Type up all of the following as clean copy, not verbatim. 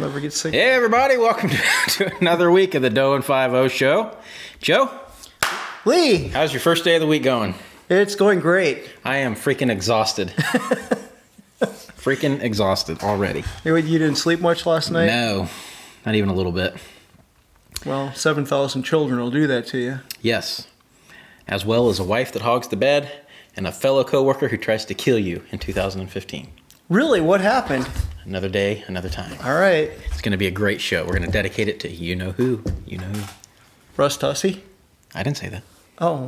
never get sick. Hey, everybody. Welcome to another week of the Doe and 5-0 show. Joe? Lee! How's your first day of the week going? It's going great. I am freaking exhausted. Freaking exhausted already. You didn't sleep much last night? No, not even a little bit. Well, 7,000 children will do that to you. Yes. As well as a wife that hogs the bed and a fellow coworker who tries to kill you in 2015. Really? What happened? Another day, another time. All right. It's going to be a great show. We're going to dedicate it to you know who. You know who. Russ Tussey? I didn't say that. Oh.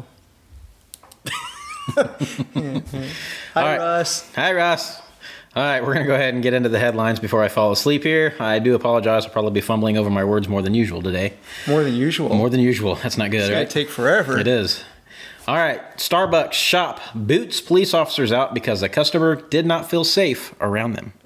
Hi, right. Russ. Hi, Ross. All right, we're going to go ahead and get into the headlines before I fall asleep here. I do apologize. I'll probably be fumbling over my words more than usual today. More than usual? More than usual. That's not good, It's right? going to take forever. It is. All right, Starbucks shop boots police officers out because a customer did not feel safe around them.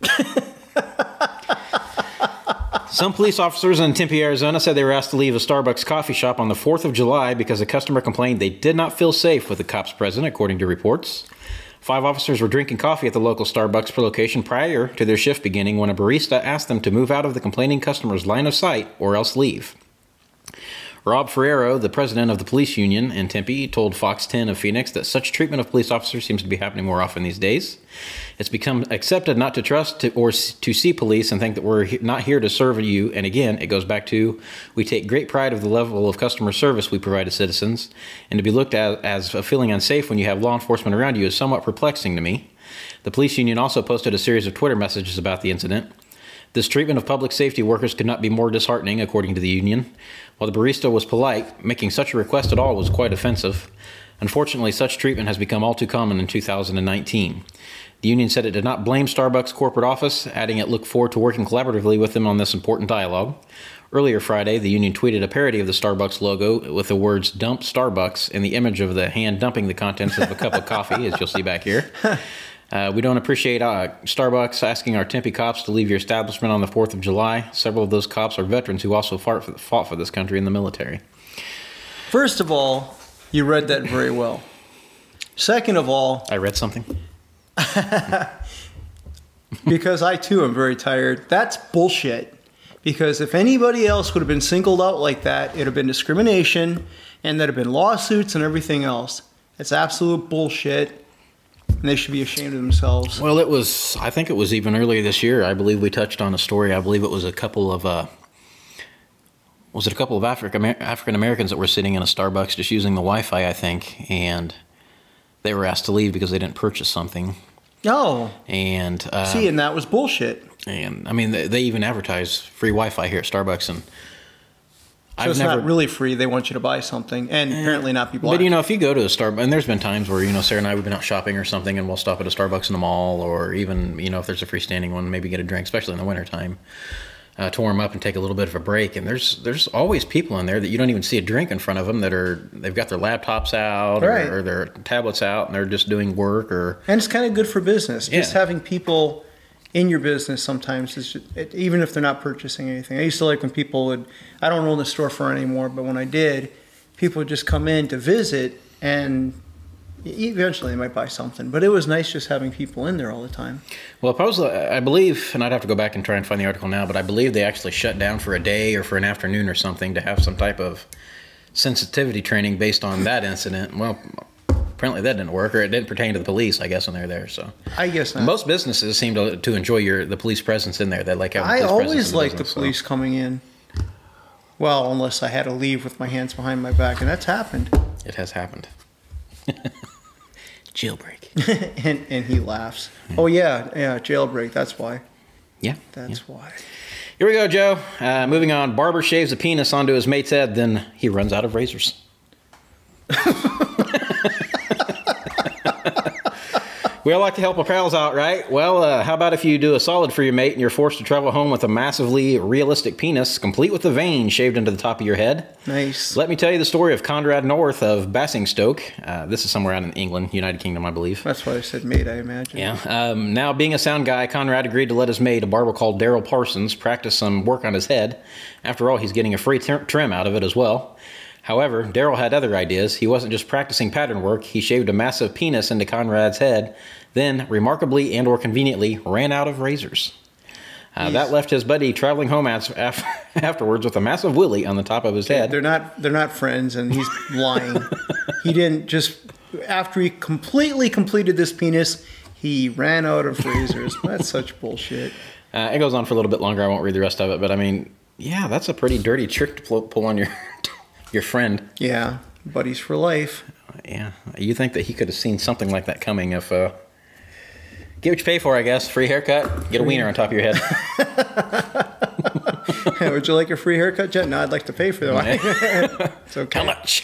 Some police officers in Tempe, Arizona said they were asked to leave a Starbucks coffee shop on the 4th of July because a customer complained they did not feel safe with the cops present, according to reports. 5 officers were drinking coffee at the local Starbucks location prior to their shift beginning when a barista asked them to move out of the complaining customer's line of sight or else leave. Rob Ferrero, the president of the police union in Tempe, told Fox 10 of Phoenix that such treatment of police officers seems to be happening more often these days. It's become accepted not to trust or to see police and think that we're not here to serve you. And again, it goes back to, we take great pride of the level of customer service we provide to citizens. And to be looked at as feeling unsafe when you have law enforcement around you is somewhat perplexing to me. The police union also posted a series of Twitter messages about the incident. This treatment of public safety workers could not be more disheartening, according to the union. While the barista was polite, making such a request at all was quite offensive. Unfortunately, such treatment has become all too common in 2019. The union said it did not blame Starbucks' corporate office, adding it looked forward to working collaboratively with them on this important dialogue. Earlier Friday, the union tweeted a parody of the Starbucks logo with the words "Dump Starbucks" and the image of the hand dumping the contents of a cup of coffee, as you'll see back here. We don't appreciate Starbucks asking our Tempe cops to leave your establishment on the 4th of July. Several of those cops are veterans who also fought for this country in the military. First of all, you read that very well. Second of all... I read something? Because I, too, am very tired. That's bullshit. Because if anybody else would have been singled out like that, it would have been discrimination, and there'd have been lawsuits and everything else. It's absolute bullshit. And they should be ashamed of themselves. Well, I think it was even earlier this year. I believe we touched on a story. I believe it was a couple of African Americans that were sitting in a Starbucks just using the Wi-Fi, I think, and they were asked to leave because they didn't purchase something. Oh. And and that was bullshit. And I mean, they even advertise free Wi-Fi here at Starbucks, and So it's not really free. They want you to buy something and apparently not be black. But, if you go to a Starbucks, and there's been times where, Sarah and I, we've been out shopping or something, and we'll stop at a Starbucks in the mall, or even, if there's a freestanding one, maybe get a drink, especially in the wintertime, to warm up and take a little bit of a break. And there's always people in there that you don't even see a drink in front of them they've got their laptops out or their tablets out, and they're just doing work. And it's kind of good for business. Yeah. Just having people in your business sometimes, even if they're not purchasing anything. I used to like when people I don't own the storefront anymore, but when I did, people would just come in to visit, and eventually they might buy something. But it was nice just having people in there all the time. Well, I believe, and I'd have to go back and try and find the article now, but I believe they actually shut down for a day or for an afternoon or something to have some type of sensitivity training based on that incident. Well, apparently that didn't work, or it didn't pertain to the police, I guess, when they're there. So I guess not. Most businesses seem to enjoy the police presence in there. They like having I police presence always in the like the business, police coming in. Well, unless I had to leave with my hands behind my back, and that's happened. It has happened. Jailbreak. and he laughs. Oh, yeah, jailbreak, that's why. Yeah. That's why. Here we go, Joe. Moving on. Barber shaves a penis onto his mate's head, then he runs out of razors. We all like to help our pals out, right? Well, how about if you do a solid for your mate and you're forced to travel home with a massively realistic penis, complete with a vein shaved into the top of your head? Nice. Let me tell you the story of Conrad North of Basingstoke. This is somewhere out in England, United Kingdom, I believe. That's why I said mate, I imagine. Yeah. Now, being a sound guy, Conrad agreed to let his mate, a barber called Daryl Parsons, practice some work on his head. After all, he's getting a free trim out of it as well. However, Daryl had other ideas. He wasn't just practicing pattern work. He shaved a massive penis into Conrad's head, then, remarkably and or conveniently, ran out of razors. That left his buddy traveling home afterwards with a massive willy on the top of his head. They're not friends, and he's lying. He didn't just after he completely completed this penis, he ran out of razors. That's such bullshit. It goes on for a little bit longer. I won't read the rest of it, but I mean, yeah, that's a pretty dirty trick to pull on your friend. Yeah, buddies for life. Yeah, you think that he could have seen something like that coming if... Get what you pay for, I guess. Free haircut, get a wiener on top of your head. Would you like a free haircut, Jet? No, I'd like to pay for that. It's okay. How much?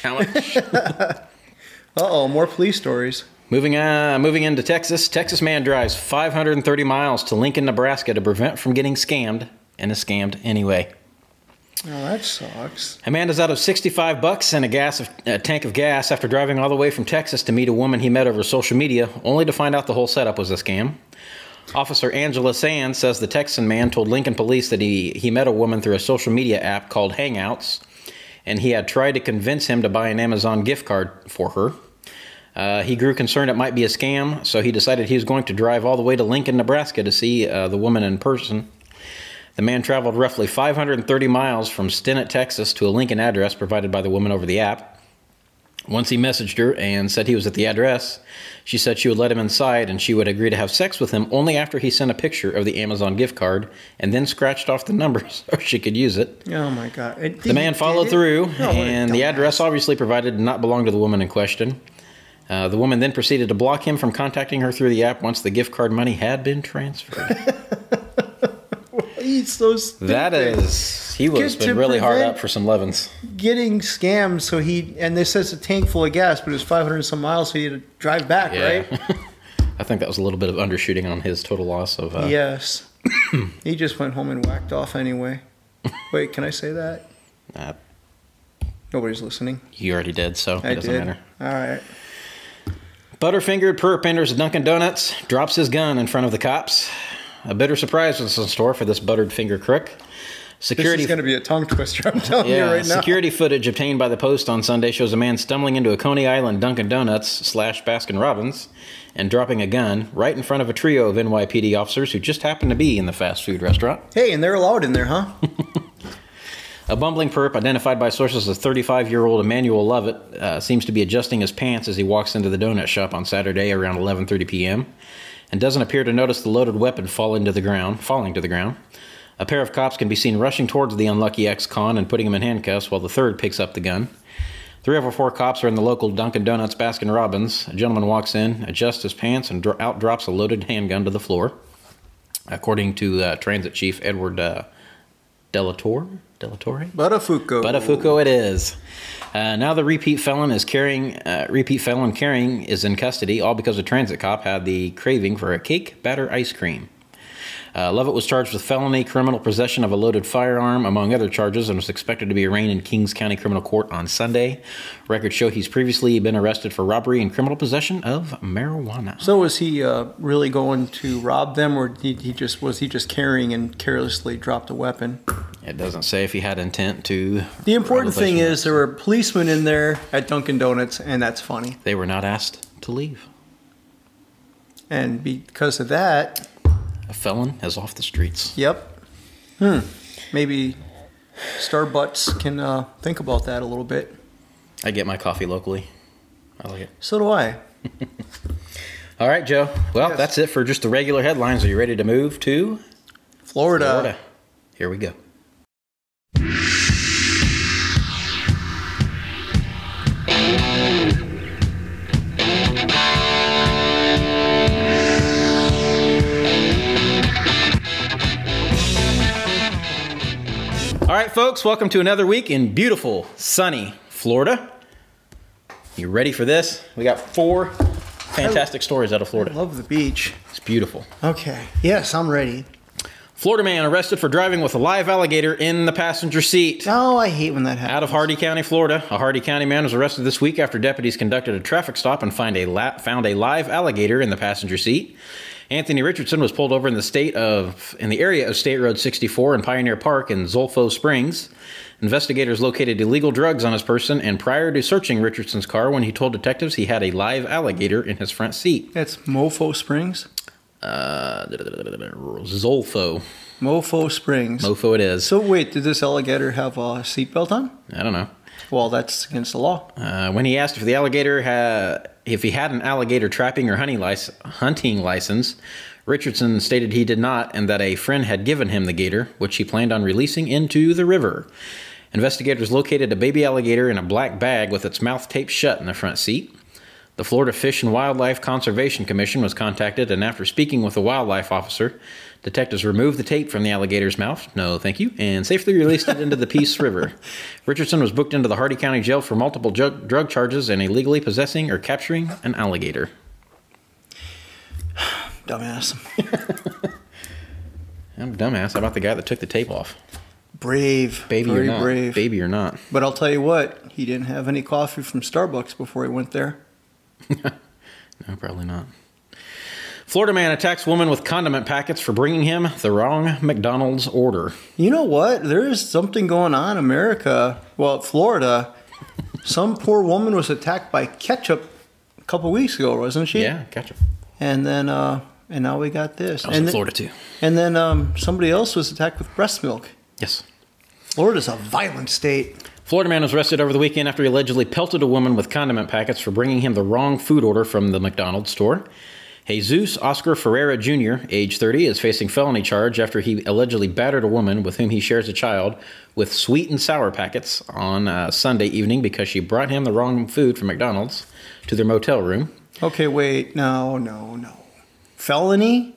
Uh-oh, more police stories. Moving into Texas. Texas man drives 530 miles to Lincoln, Nebraska to prevent from getting scammed, and is scammed anyway. Oh, that sucks. A man is out of $65 and a tank of gas after driving all the way from Texas to meet a woman he met over social media, only to find out the whole setup was a scam. Officer Angela Sands says the Texan man told Lincoln police that he met a woman through a social media app called Hangouts, and he had tried to convince him to buy an Amazon gift card for her. He grew concerned it might be a scam, so he decided he was going to drive all the way to Lincoln, Nebraska to see the woman in person. The man traveled roughly 530 miles from Stinnett, Texas to a Lincoln address provided by the woman over the app. Once he messaged her and said he was at the address, she said she would let him inside and she would agree to have sex with him only after he sent a picture of the Amazon gift card and then scratched off the number so she could use it. Oh my God. The man followed through, and the address obviously provided did not belong to the woman in question. The woman then proceeded to block him from contacting her through the app once the gift card money had been transferred. He's so stupid. He was been really hard up for some lovin's. Getting scammed, so and this says a tank full of gas, but it was 500 some miles, so he had to drive back, right? I think that was a little bit of undershooting on his total loss of... Yes. He just went home and whacked off anyway. Wait, can I say that? Nobody's listening. You already did, so it doesn't matter. All right. Butterfingered perp enters Dunkin' Donuts, drops his gun in front of the cops. A bitter surprise was in store for this buttered finger crook. This is going to be a tongue twister, I'm telling you right now. Security footage obtained by the Post on Sunday shows a man stumbling into a Coney Island Dunkin' Donuts / Baskin Robbins and dropping a gun right in front of a trio of NYPD officers who just happened to be in the fast food restaurant. Hey, and they're allowed in there, huh? A bumbling perp, identified by sources as 35-year-old Emmanuel Lovett, seems to be adjusting his pants as he walks into the donut shop on Saturday around 11:30 p.m. and doesn't appear to notice the loaded weapon falling to the ground. A pair of cops can be seen rushing towards the unlucky ex-con and putting him in handcuffs while the third picks up the gun. 3 of our 4 cops are in the local Dunkin' Donuts Baskin Robbins. A gentleman walks in, adjusts his pants, and out drops a loaded handgun to the floor. According to Transit Chief Edward Delatore? Buttafuoco it is. Now the repeat felon carrying is in custody, all because a transit cop had the craving for a cake batter ice cream. Lovett was charged with felony criminal possession of a loaded firearm, among other charges, and was expected to be arraigned in Kings County Criminal Court on Sunday. Records show he's previously been arrested for robbery and criminal possession of marijuana. So was he really going to rob them, or was he just carrying and carelessly dropped a weapon? It doesn't say if he had intent to. The important thing is there were policemen in there at Dunkin' Donuts, and that's funny. They were not asked to leave. And because of that... A felon is off the streets. Yep. Maybe Starbucks can think about that a little bit. I get my coffee locally. I like it. So do I. All right, Joe. Well, That's it for just the regular headlines. Are you ready to move to Florida? Here we go. All right, folks, welcome to another week in beautiful, sunny Florida. You ready for this? We got 4 fantastic stories out of Florida. I love the beach. It's beautiful. Okay. Yes, I'm ready. Florida man arrested for driving with a live alligator in the passenger seat. Oh, I hate when that happens. Out of Hardy County, Florida, a Hardy County man was arrested this week after deputies conducted a traffic stop and found a live alligator in the passenger seat. Anthony Richardson was pulled over in the area of State Road 64 and Pioneer Park in Zolfo Springs. Investigators located illegal drugs on his person, and prior to searching Richardson's car, when he told detectives he had a live alligator in his front seat. That's Mofo Springs? Zolfo. Mofo Springs. Mofo it is. So wait, did this alligator have a seatbelt on? I don't know. Well, that's against the law. When he asked if the alligator if he had an alligator trapping or hunting license, Richardson stated he did not, and that a friend had given him the gator, which he planned on releasing into the river. Investigators located a baby alligator in a black bag with its mouth taped shut in the front seat. The Florida Fish and Wildlife Conservation Commission was contacted, and after speaking with a wildlife officer, detectives removed the tape from the alligator's mouth, no thank you, and safely released it into the Peace River. Richardson was booked into the Hardy County Jail for multiple drug charges and illegally possessing or capturing an alligator. Dumbass. I'm a dumbass. How about the guy that took the tape off? Brave. Baby Very or not. brave. Baby or not. But I'll tell you what, he didn't have any coffee from Starbucks before he went there. No, probably not. Florida man attacks woman with condiment packets for bringing him the wrong McDonald's order. You know what? There is something going on in America. Well, Florida, some poor woman was attacked by ketchup a couple weeks ago, wasn't she? Yeah, ketchup. And then, and now we got this. That was in Florida too. And then somebody else was attacked with breast milk. Yes. Florida's a violent state. Florida man was arrested over the weekend after he allegedly pelted a woman with condiment packets for bringing him the wrong food order from the McDonald's store. Jesus Oscar Ferreira Jr., age 30, is facing felony charge after he allegedly battered a woman with whom he shares a child with sweet and sour packets on Sunday evening because she brought him the wrong food from McDonald's to their motel room. Okay, wait. No. Felony?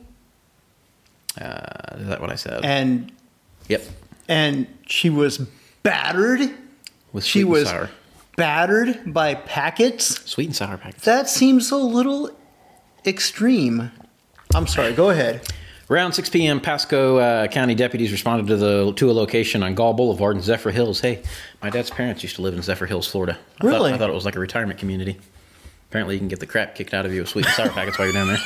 Is that what I said? And Yep. and she was battered? With She sweet was and sour. battered by packets? Sweet and sour packets. That seems a little extreme. I'm sorry, go ahead. Around 6 p.m., Pasco County deputies responded to a location on Gall Boulevard in Zephyr Hills. Hey, my dad's parents used to live in Zephyr Hills, Florida. Really? I thought it was like a retirement community. Apparently, you can get the crap kicked out of you with sweet and sour packets while you're down there.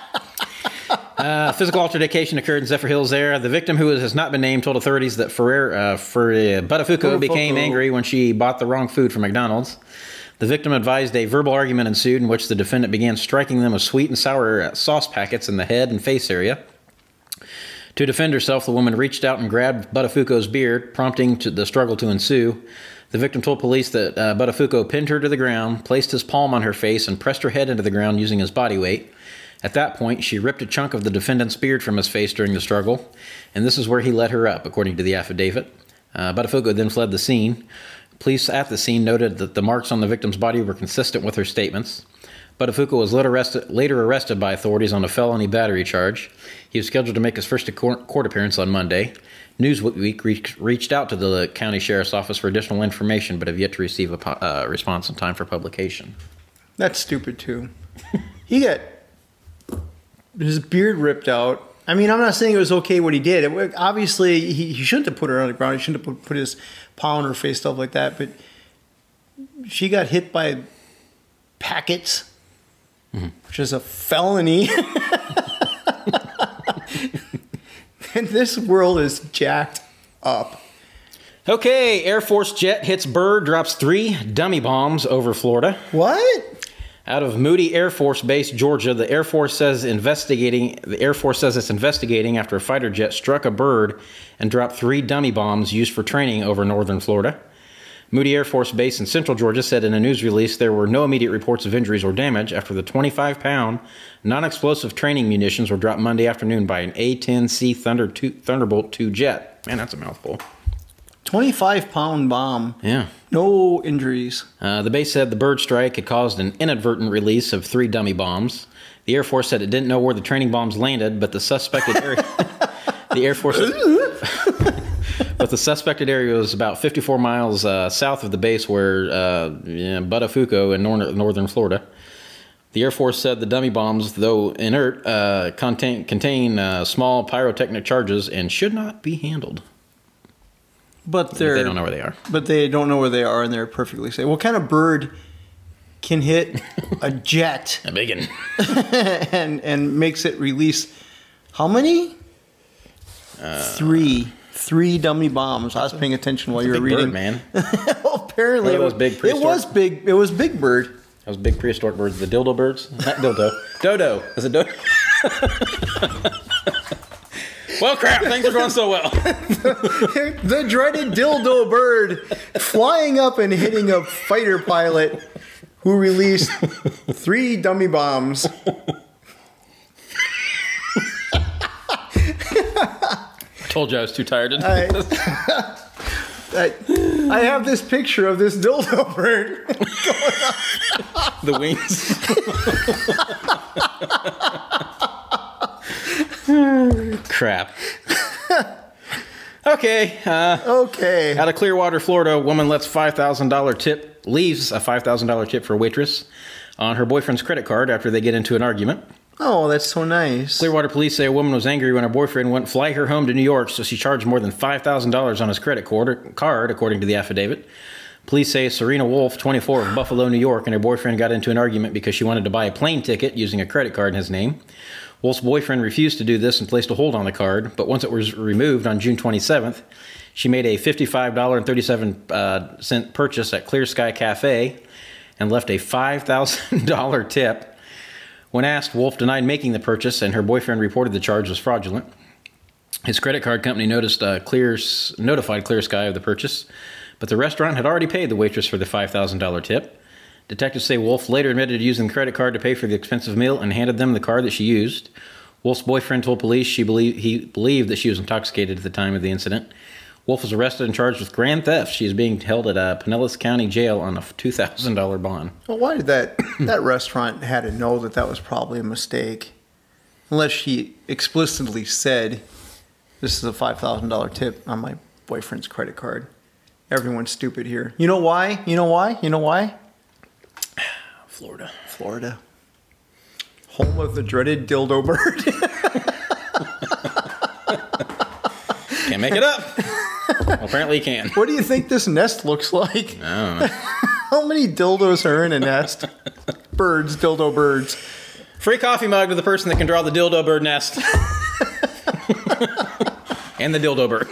Physical altercation occurred in Zephyr Hills there. The victim, who has not been named, told authorities that Buttafuoco became angry when she bought the wrong food from McDonald's. The victim advised a verbal argument ensued in which the defendant began striking them with sweet and sour sauce packets in the head and face area. To defend herself, the woman reached out and grabbed Buttafuoco's beard, prompting the struggle to ensue. The victim told police that Buttafuoco pinned her to the ground, placed his palm on her face, and pressed her head into the ground using his body weight. At that point, she ripped a chunk of the defendant's beard from his face during the struggle, and this is where he let her up, according to the affidavit. Buttafuoco then fled the scene. Police at the scene noted that the marks on the victim's body were consistent with her statements. Buttafuoco was later arrested by authorities on a felony battery charge. He was scheduled to make his first court appearance on Monday. Newsweek reached out to the county sheriff's office for additional information, but have yet to receive a response in time for publication. That's stupid, too. He got his beard ripped out. I mean, I'm not saying it was okay what he did. Obviously, he shouldn't have put her on the ground. He shouldn't have put his paw on her face, stuff like that. But she got hit by packets, which is a felony. And this world is jacked up. Okay, Air Force jet hits bird, drops 3 dummy bombs over Florida. What? Out of Moody Air Force Base, Georgia, the Air Force says it's investigating after a fighter jet struck a bird and dropped 3 dummy bombs used for training over northern Florida. Moody Air Force Base in central Georgia said in a news release there were no immediate reports of injuries or damage after the 25-pound non-explosive training munitions were dropped Monday afternoon by an A-10C Thunderbolt II jet. Man, that's a mouthful. 25-pound bomb. Yeah. No injuries. The base said the bird strike had caused an inadvertent release of 3 dummy bombs. The Air Force said it didn't know where the training bombs landed, but the suspected area... the Air Force... But the suspected area was about 54 miles south of the base where Buttafuoco in northern Florida. The Air Force said the dummy bombs, though inert, contain small pyrotechnic charges and should not be handled. But they don't know where they are. But they don't know where they are, and they're perfectly safe. What kind of bird can hit a jet? A big one. and makes it release how many? 3 dummy bombs. I was paying attention while you were reading. Bird, man. Well, apparently, it was big. It was big. It was big bird. Those big prehistoric birds, the dildo birds. Not dildo. Dodo. Is it dodo? Well, crap, things are going so well. The dreaded dildo bird flying up and hitting a fighter pilot who released 3 dummy bombs. Told you I was too tired to do this. I have this picture of this dildo bird. The wings. Crap. Okay. Okay. Out of Clearwater, Florida, a woman leaves a $5,000 tip for a waitress on her boyfriend's credit card after they get into an argument. Oh, that's so nice. Clearwater police say a woman was angry when her boyfriend wouldn't fly her home to New York, so she charged more than $5,000 on his credit card, according to the affidavit. Police say Serena Wolf, 24, of Buffalo, New York, and her boyfriend got into an argument because she wanted to buy a plane ticket using a credit card in his name. Wolf's boyfriend refused to do this and placed a hold on the card, but once it was removed on June 27th, she made a $55.37 purchase at Clear Sky Cafe and left a $5,000 tip. When asked, Wolf denied making the purchase, and her boyfriend reported the charge was fraudulent. His credit card company notified Clear Sky of the purchase, but the restaurant had already paid the waitress for the $5,000 tip. Detectives say Wolf later admitted to using the credit card to pay for the expensive meal and handed them the card that she used. Wolf's boyfriend told police he believed that she was intoxicated at the time of the incident. Wolf was arrested and charged with grand theft. She is being held at Pinellas County Jail on a $2,000 bond. Well, why did that restaurant had to know that was probably a mistake? Unless she explicitly said, this is a $5,000 tip on my boyfriend's credit card. Everyone's stupid here. You know why? You know why? You know why? Florida. Home of the dreaded dildo bird. Can't make it up. Well, apparently you can. What do you think this nest looks like? I don't know. How many dildos are in a nest? Dildo birds. Free coffee mug to the person that can draw the dildo bird nest. And the dildo bird.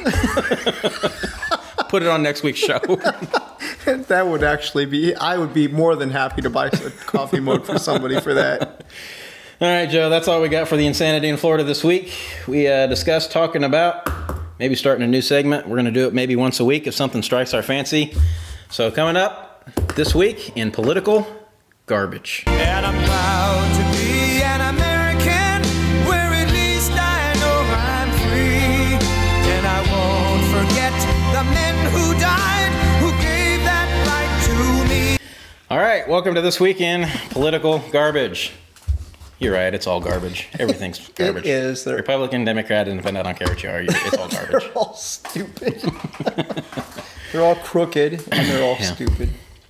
Put it on next week's show. That would actually be, I would be more than happy to buy a coffee mug for somebody for that. All right, Joe, that's all we got for the insanity in Florida this week. We discussed talking about maybe starting a new segment. We're going to do it maybe once a week if something strikes our fancy. So coming up this week in Political Garbage. And I'm proud to be an American, where at least I know I'm free. And I won't forget the men who died, who gave that right to me. All right, welcome to this week in Political Garbage. You're right, it's all garbage. Everything's garbage. It is. Republican, Democrat, Independent, I don't care what you are. It's all garbage. They're all stupid. They're all crooked, and they're all stupid.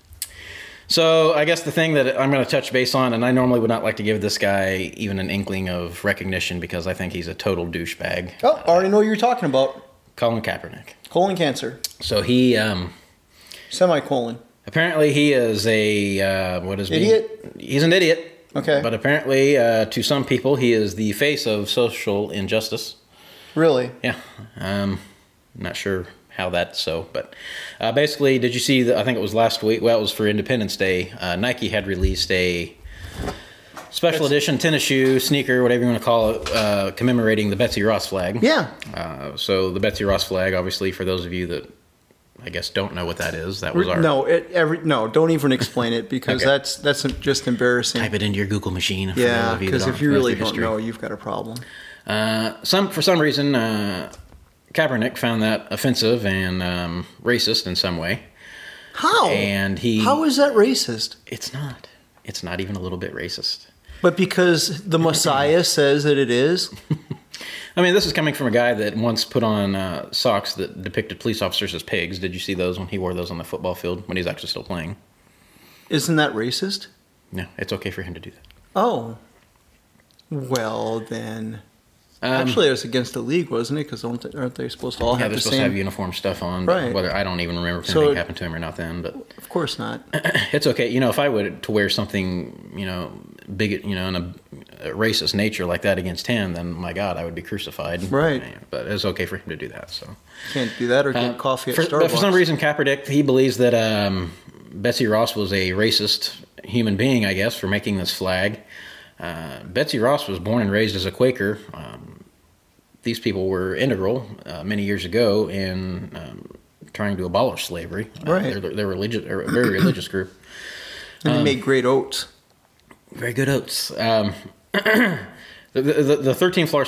So I guess the thing that I'm going to touch base on, and I normally would not like to give this guy even an inkling of recognition because I think he's a total douchebag. Oh, I already know what you're talking about. Colin Kaepernick. Colon cancer. So he... Semicolon. Apparently he is a... Idiot? He's an idiot. Okay. But apparently, to some people, he is the face of social injustice. Really? Yeah. I'm not sure how that's so. But basically, did you see, I think it was last week, well, it was for Independence Day, Nike had released a special edition tennis shoe, sneaker, whatever you want to call it, commemorating the Betsy Ross flag. Yeah. So the Betsy Ross flag, obviously, for those of you that I guess don't know what that is. That was our... No, don't even explain it because Okay. that's just embarrassing. Type it into your Google machine. For Yeah, those of you because that if you really don't history. know, you've got a problem. For some reason, Kaepernick found that offensive and racist in some way. How? And How is that racist? It's not. It's not even a little bit racist. But because the Messiah says that it is? I mean, this is coming from a guy that once put on socks that depicted police officers as pigs. Did you see those when he wore those on the football field when he's actually still playing? Isn't that racist? No, it's okay for him to do that. Oh. Well, then. Actually, it was against the league, wasn't it? Because aren't they supposed to all Yeah, have they're the supposed same? to have uniform stuff on. But Right. whether I don't even remember if So anything happened to him or not then. But Of course not. it's okay. You know, if I were to wear something, bigot, in a racist nature like that against him, then my God, I would be crucified. Right. But it's okay for him to do that. So Can't do that or get coffee at Starbucks. But for some reason, Kaepernick, he believes that Betsy Ross was a racist human being, I guess, for making this flag. Betsy Ross was born and raised as a Quaker. These people were integral many years ago in trying to abolish slavery. Right. They're religious, or a very religious group. And they made great oats. Very good oats. The 13-star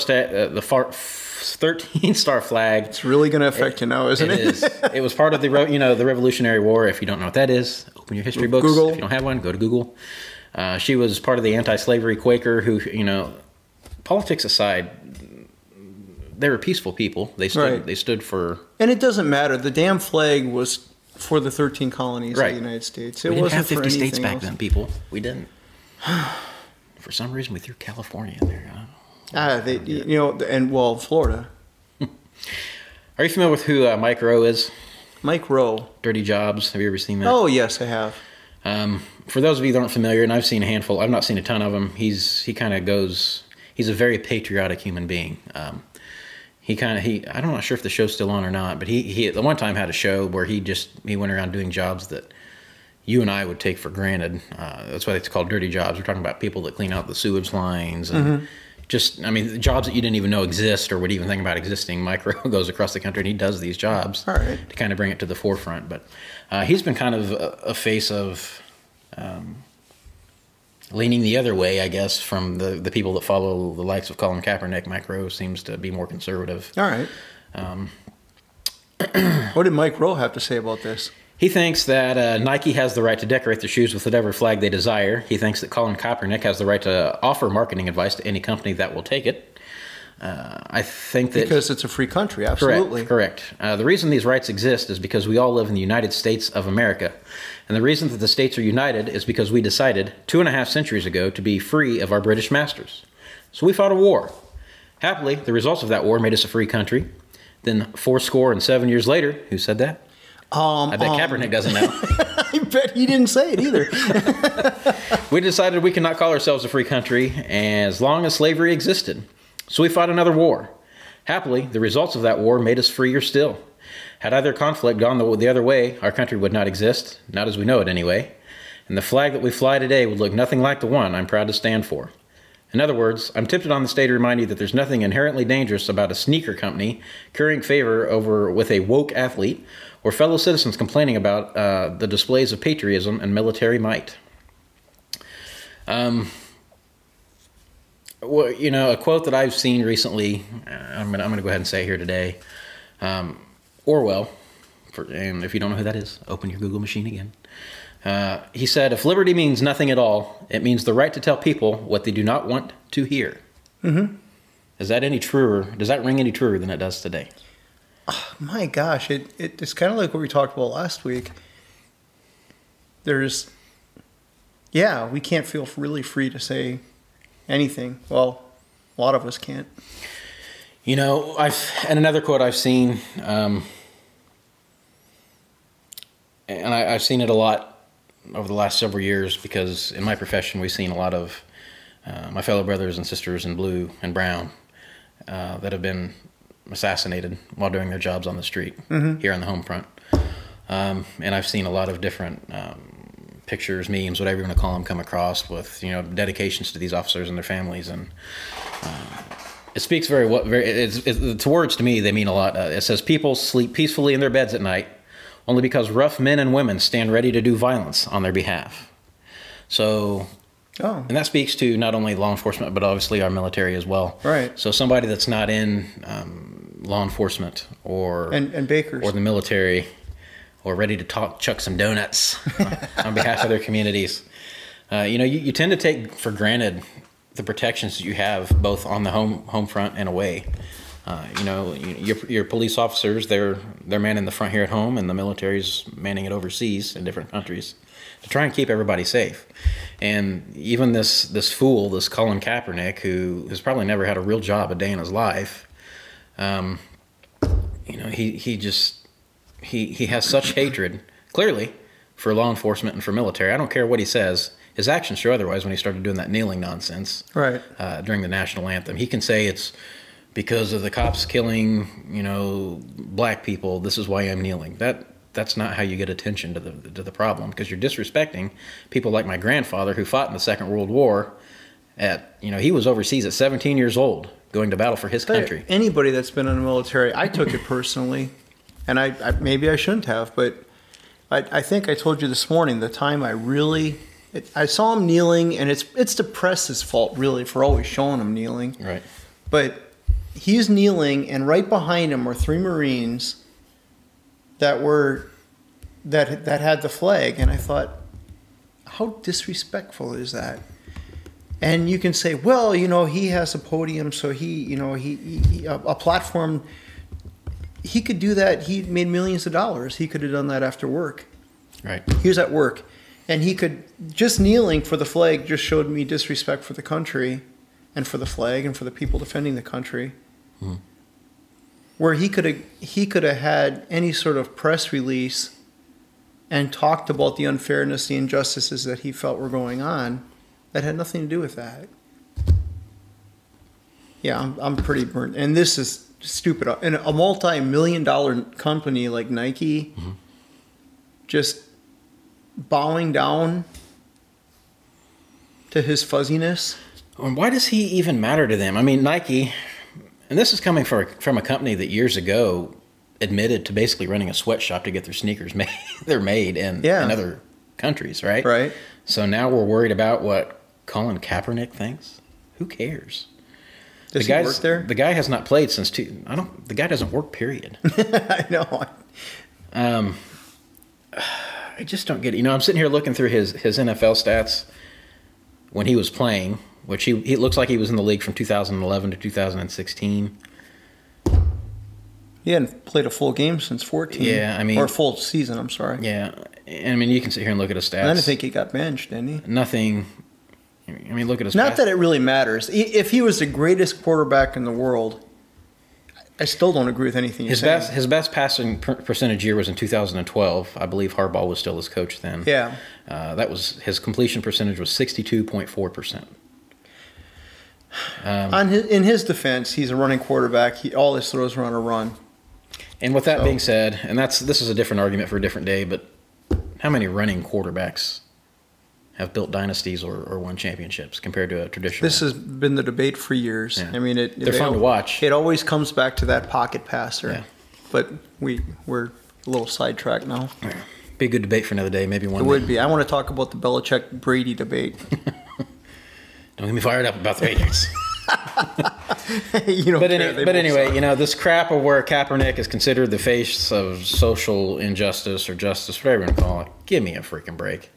13-star flag. It's really going to affect you now, isn't it? It is. It was part of the the Revolutionary War. If you don't know what that is, open your history books. Google. If you don't have one, go to Google. She was part of the anti-slavery Quaker who, politics aside, they were peaceful people. They stood. Right. They stood for. And it doesn't matter. The damn flag was for the 13 colonies Right. of the United States. We It didn't wasn't have 50 for anything states back else. then, people. We didn't. For some reason, we threw California in there. And Florida. Are you familiar with who Mike Rowe is? Mike Rowe. Dirty Jobs. Have you ever seen that? Oh, yes, I have. For those of you that aren't familiar, and I've seen a handful, I've not seen a ton of them. He's a very patriotic human being. I'm not sure if the show's still on or not, but he at one time had a show where he went around doing jobs that you and I would take for granted. That's why it's called dirty jobs. We're talking about people that clean out the sewage lines and jobs that you didn't even know exist or would even think about existing. Mike Rowe goes across the country and he does these jobs to kind of bring it to the forefront. But he's been kind of a face of leaning the other way, I guess, from the people that follow the likes of Colin Kaepernick. Mike Rowe seems to be more conservative. All right. What did Mike Rowe have to say about this? He thinks that Nike has the right to decorate their shoes with whatever flag they desire. He thinks that Colin Kaepernick has the right to offer marketing advice to any company that will take it. I think that... Because it's a free country, absolutely. Correct. The reason these rights exist is because we all live in the United States of America. And the reason that the states are united is because we decided 2.5 centuries ago to be free of our British masters. So we fought a war. Happily, the results of that war made us a free country. Then 7 years later, who said that? I bet Kaepernick doesn't know. I bet he didn't say it either. We decided we cannot call ourselves a free country as long as slavery existed. So we fought another war. Happily, the results of that war made us freer still. Had either conflict gone the other way, our country would not exist, not as we know it anyway. And the flag that we fly today would look nothing like the one I'm proud to stand for. In other words, I'm tempted on this day to remind you that there's nothing inherently dangerous about a sneaker company currying favor with a woke athlete or fellow citizens complaining about the displays of patriotism and military might. A quote that I've seen recently, I'm gonna go ahead and say it here today. Orwell, and if you don't know who that is, open your Google machine again. He said, "If liberty means nothing at all, it means the right to tell people what they do not want to hear." Mm-hmm. Is that any truer? Does that ring any truer than it does today? Oh, my gosh, it's kind of like what we talked about last week. We can't feel really free to say anything. Well, a lot of us can't. And another quote I've seen, and I've seen it a lot over the last several years because in my profession we've seen a lot of my fellow brothers and sisters in blue and brown that have been assassinated while doing their jobs on the street here on the home front. And I've seen a lot of different pictures, memes, whatever you want to call them, come across with dedications to these officers and their families, and it speaks it's words to me. They mean a lot. It says people sleep peacefully in their beds at night only because rough men and women stand ready to do violence on their behalf. So, and that speaks to not only law enforcement but obviously our military as well. Right. So somebody that's not in law enforcement or and bakers or the military, or ready to chuck some donuts on behalf of their communities. You tend to take for granted the protections that you have both on the home front and away. Your police officers, they're manning the front here at home, and the military's manning it overseas in different countries to try and keep everybody safe. And even this fool, this Colin Kaepernick, who has probably never had a real job a day in his life, he has such hatred, clearly, for law enforcement and for military. I don't care what he says. His actions show otherwise when he started doing that kneeling nonsense during the national anthem. He can say it's because of the cops killing, black people, this is why I'm kneeling. That's not how you get attention to the problem, because you're disrespecting people like my grandfather who fought in the Second World War he was overseas at 17 years old, going to battle for his country. Anybody that's been in the military, I took it personally, and I maybe I shouldn't have, but I think I told you this morning the time I saw him kneeling, and it's the press's fault really for always showing him kneeling. Right. But he's kneeling, and right behind him were 3 Marines that had the flag, and I thought, how disrespectful is that? And you can say, well, he has a podium, so he a platform. He could do that. He made millions of dollars. He could have done that after work. Right. He was at work, and he could just kneeling for the flag just showed me disrespect for the country, and for the flag, and for the people defending the country. Where he could have had any sort of press release and talked about the unfairness, the injustices that he felt were going on, that had nothing to do with that. Yeah, I'm pretty burnt. And this is stupid. And a multi-million-dollar company like Nike just bowing down to his fuzziness. And why does he even matter to them? I mean, Nike, and this is coming from a company that years ago admitted to basically running a sweatshop to get their sneakers made. They're made in other countries, right? Right. So now we're worried about what Colin Kaepernick thinks. Who cares? Does he work there? The guy has not played since the guy doesn't work, period. I know. I just don't get it. I'm sitting here looking through his NFL stats when he was playing, which he looks like he was in the league from 2011 to 2016. He hadn't played a full game since 14. Yeah, I mean... Or a full season, I'm sorry. Yeah. I mean, you can sit here and look at his stats. And then I think he got benched, didn't he? Nothing... I mean, look at his... Not that it really matters. If he was the greatest quarterback in the world, I still don't agree with anything you're saying. His best passing percentage year was in 2012. I believe Harbaugh was still his coach then. Yeah. His completion percentage was 62.4%. In his defense, he's a running quarterback. All his throws were on a run. And with that being said, and this is a different argument for a different day, but how many running quarterbacks have built dynasties or won championships compared to a traditional? This has been the debate for years. Yeah. I mean, they're fun to watch. It always comes back to that pocket passer. Yeah. But we're a little sidetracked now. Yeah. Be a good debate for another day, maybe one day. It would be. I want to talk about the Belichick-Brady debate. Don't get me fired up about the Patriots. But anyway, this crap of where Kaepernick is considered the face of social injustice or justice, whatever you want to call it. Give me a freaking break.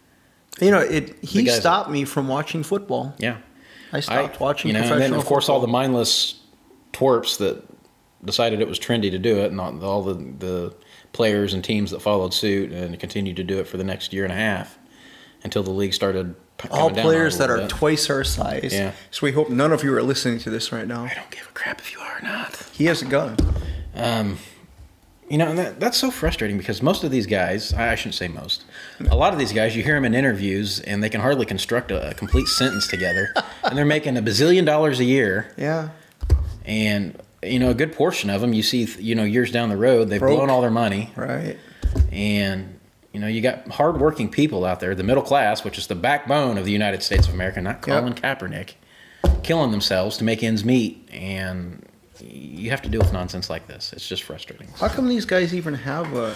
He stopped me from watching football. Yeah. I stopped watching professional football. And then, of course, football. all the mindless twerps that decided it was trendy to do it, and all the players and teams that followed suit and continued to do it for the next year and a half until the league started all players that are twice our size. Yeah. So we hope none of you are listening to this right now. I don't give a crap if you are or not. He has a gun. And that's so frustrating because most of these guys, I shouldn't say most, a lot of these guys, you hear them in interviews and they can hardly construct a complete sentence together. And they're making $1 bazillion a year. Yeah. And, a good portion of them, you see, years down the road, they've blown all their money. Right. And, you got hardworking people out there, the middle class, which is the backbone of the United States of America, not Colin Kaepernick, killing themselves to make ends meet. And you have to deal with nonsense like this. It's just frustrating. How come these guys even have a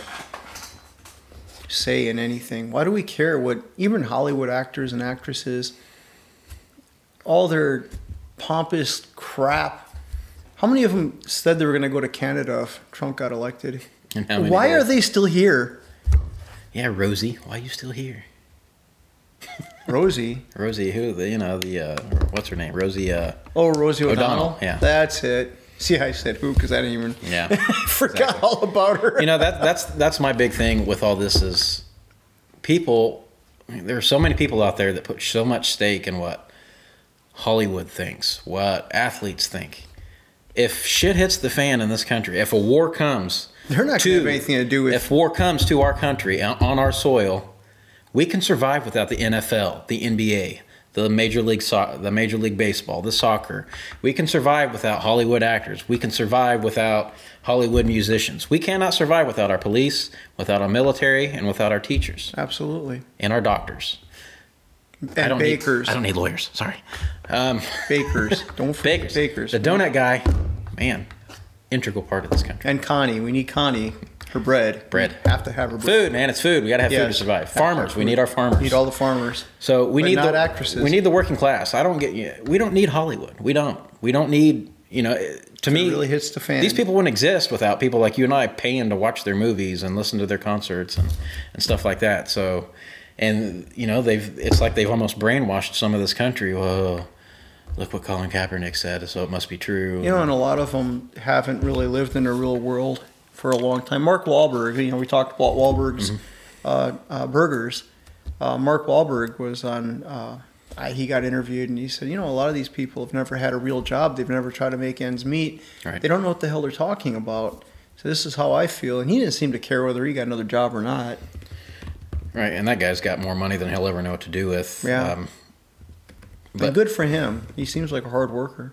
say in anything? Why do we care what even Hollywood actors and actresses, all their pompous crap? How many of them said they were going to go to Canada if Trump got elected? And why are they still here? Yeah, Rosie, why are you still here? Rosie, who? What's her name? Rosie. Rosie O'Donnell. Yeah, that's it. See, I said who because I didn't even. Yeah, forgot all about her. That's my big thing with all this is people. There are so many people out there that put so much stake in what Hollywood thinks, what athletes think. If shit hits the fan in this country, if a war comes, they're not going to have anything to do with. If war comes to our country on our soil, we can survive without the NFL, the NBA, the Major League Baseball, the soccer. We can survive without Hollywood actors. We can survive without Hollywood musicians. We cannot survive without our police, without our military, and without our teachers. Absolutely. And our doctors. And bakers. I don't need lawyers. Sorry. Bakers. Don't forget bakers. The donut guy, man, integral part of this country. And Connie. We need Connie. Her bread. Bread. We have to have her bread. Food, man. It's food. We got to have food to survive. Farmers. We need our farmers. Need all the farmers. So we need not actresses. We need the working class. We don't need Hollywood. We don't need, to me, it really hits the fan. These people wouldn't exist without people like you and I paying to watch their movies and listen to their concerts and stuff like that. So, and it's like they've almost brainwashed some of this country. Whoa, look what Colin Kaepernick said, so it must be true. And a lot of them haven't really lived in the real world for a long time. Mark Wahlberg, we talked about Wahlberg's burgers. Mark Wahlberg was on. He got interviewed and he said, a lot of these people have never had a real job. They've never tried to make ends meet. Right. They don't know what the hell they're talking about. So this is how I feel. And he didn't seem to care whether he got another job or not. Right, and that guy's got more money than he'll ever know what to do with. Yeah. But good for him. He seems like a hard worker.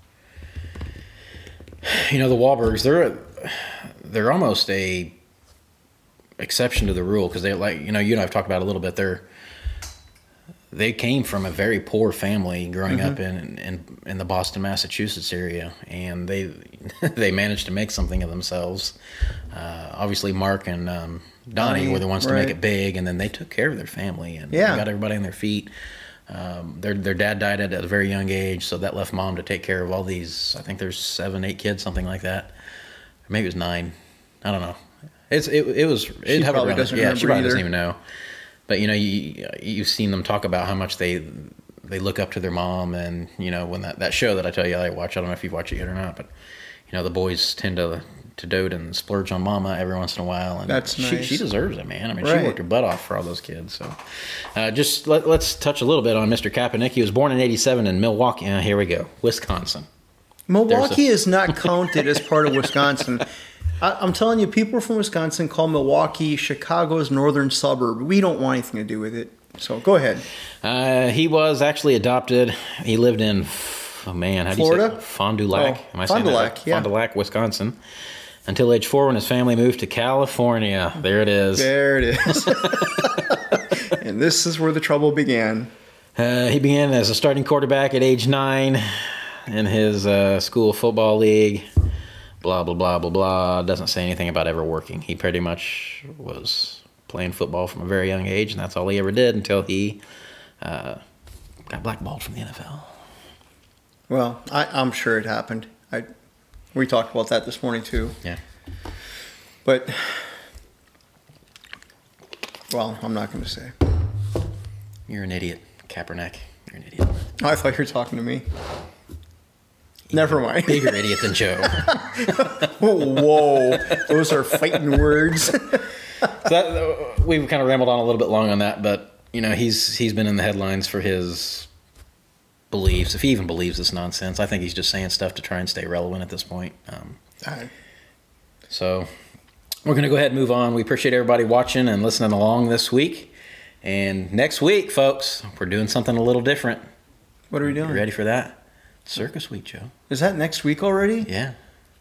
The Wahlbergs, they're almost a exception to the rule because they you and I've talked about it a little bit. They came from a very poor family growing up in the Boston, Massachusetts area, and they managed to make something of themselves. Obviously, Mark and Donnie were the ones to make it big, and then they took care of their family and got everybody on their feet. Their dad died at a very young age, so that left mom to take care of all these. I think there's 7, 8 kids, something like that. Maybe it was 9. I don't know. It was. She probably doesn't remember she probably either. doesn't even know. But you've seen them talk about how much they look up to their mom, and when that show that I tell you I watch. I don't know if you've watched it yet or not, but the boys tend to dote and splurge on mama every once in a while, and that's nice. She deserves it, man. I mean, she worked her butt off for all those kids. So, just let's touch a little bit on Mr. Kaepernick. He was born in '87 in Milwaukee. Here we go, Wisconsin. Milwaukee is not counted as part of Wisconsin. I'm telling you, people from Wisconsin call Milwaukee Chicago's northern suburb. We don't want anything to do with it. So go ahead. He was actually adopted. He lived in, Florida? Do you say it? Fond du Lac? Oh, Am I Fond saying du that Lac, right? yeah. Fond du Lac, Wisconsin. Until age 4 when his family moved to California. There it is. There it is. And this is where the trouble began. He began as a starting quarterback at age 9 in his school football league. Blah, blah, blah, blah, blah. Doesn't say anything about ever working. He pretty much was playing football from a very young age, and that's all he ever did until he got blackballed from the NFL. Well, I'm sure it happened. We talked about that this morning, too. Yeah. But, well, I'm not going to say. You're an idiot, Kaepernick. You're an idiot. I thought you were talking to me. Never mind. Bigger idiot than Joe. Whoa. Those are fighting words. So we've kind of rambled on a little bit long on that, but, he's been in the headlines for his beliefs, if he even believes this nonsense. I think he's just saying stuff to try and stay relevant at this point. So we're going to go ahead and move on. We appreciate everybody watching and listening along this week. And next week, folks, we're doing something a little different. What are we doing? You ready for that? Circus Week, Joe. Is that next week already? Yeah.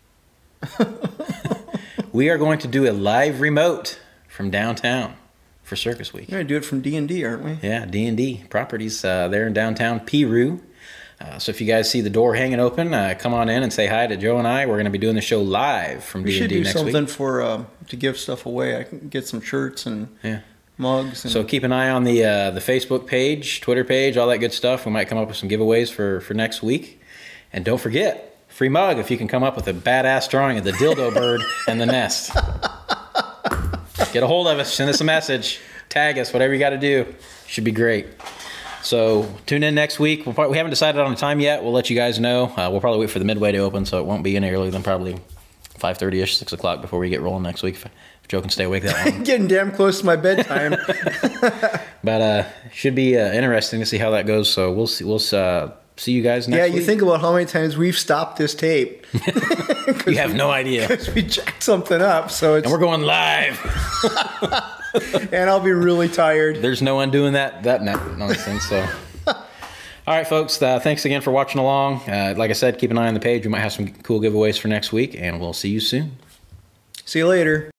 We are going to do a live remote from downtown for Circus Week. We're going to do it from D&D, aren't we? Yeah, D&D Properties there in downtown Piru. So if you guys see the door hanging open, come on in and say hi to Joe and I. We're going to be doing the show live from D&D next week. We should do something for to give stuff away. I can get some shirts and mugs. And so keep an eye on the Facebook page, Twitter page, all that good stuff. We might come up with some giveaways for next week. And don't forget, free mug if you can come up with a badass drawing of the dildo bird and the nest. Get a hold of us. Send us a message. Tag us. Whatever you got to do. Should be great. So tune in next week. We haven't decided on a time yet. We'll let you guys know. We'll probably wait for the Midway to open, so it won't be any earlier than probably 5:30ish, 6 o'clock before we get rolling next week. If Joe can stay awake that long. Getting damn close to my bedtime. But should be interesting to see how that goes. So we'll see. See you guys next week. Yeah, you think about how many times we've stopped this tape. You have no idea. Because we jacked something up. And we're going live. And I'll be really tired. There's no one doing that nonsense. So, all right, folks. Thanks again for watching along. Like I said, keep an eye on the page. We might have some cool giveaways for next week, and we'll see you soon. See you later.